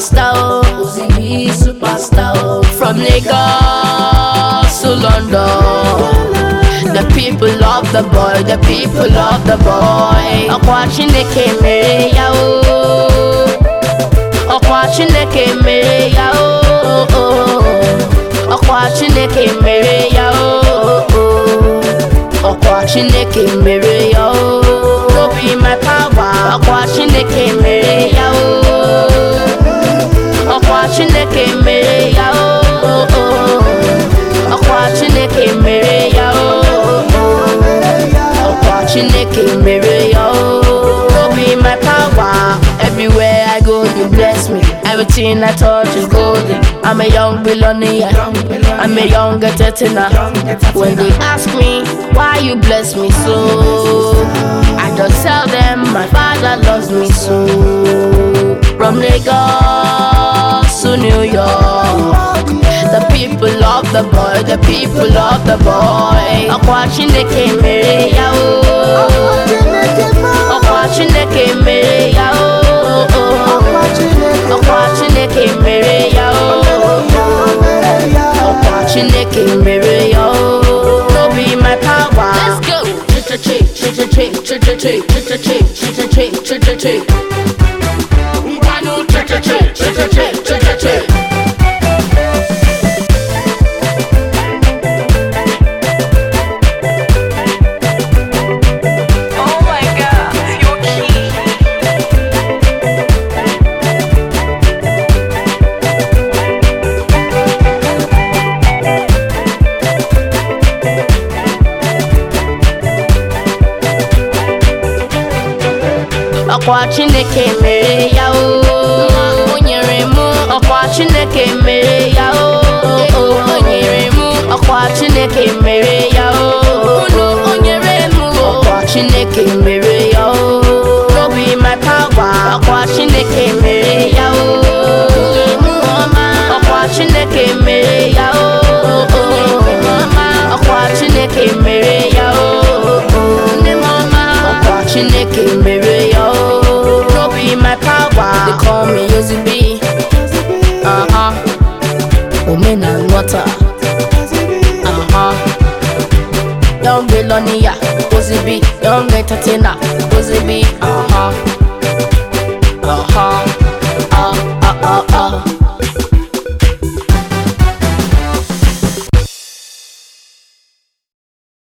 superstar, Uzi B superstar. From Lagos to London, the people love the boy, the people love the boy. Watching the camera, watching the camera, watching the camera, watching the camera, no be my power. Watching the camera, watching the camera, watching the camera, watching the camera, no be my power. Everywhere I go, you bless me. Everything I touch is golden. I'm a young billionaire, I'm a young Tetina. When they ask me why you bless me so, I just tell them my father loves me so. From Lagos to New York, the people love the boy, the people love the boy. I'm watching the camera, I'm watching the camera, I'm watching the camera, I'm watching the camera, no be my power. Let's go. Watching the camera, watching the camera, watching the camera, watching the camera, no be my power. Watching the camera, watching the camera, watching the camera, watching the camera, no be my power. They call me Uzi B, woman and water, young billionaire, Uzi B, young entertainer, Uzi B,